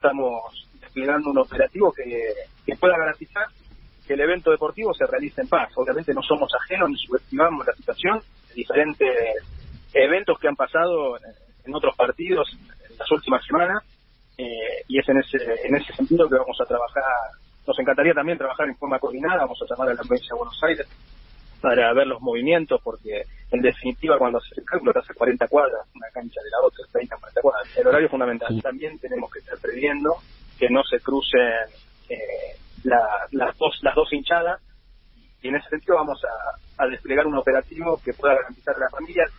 estamos desplegando un operativo que pueda garantizar que el evento deportivo se realice en paz. Obviamente no somos ajenos ni subestimamos la situación de diferentes eventos que han pasado en otros partidos en las últimas semanas, y es en ese sentido que vamos a trabajar. Nos encantaría también trabajar en forma coordinada. Vamos a llamar a la provincia de Buenos Aires para ver los movimientos, porque en definitiva cuando se hace el cálculo te hace 40 cuadras, una cancha de la otra, 30, 40 cuadras. El horario es fundamental. Sí. También tenemos que estar previendo que no se crucen las dos hinchadas, y en ese sentido vamos a desplegar un operativo que pueda garantizar a las familias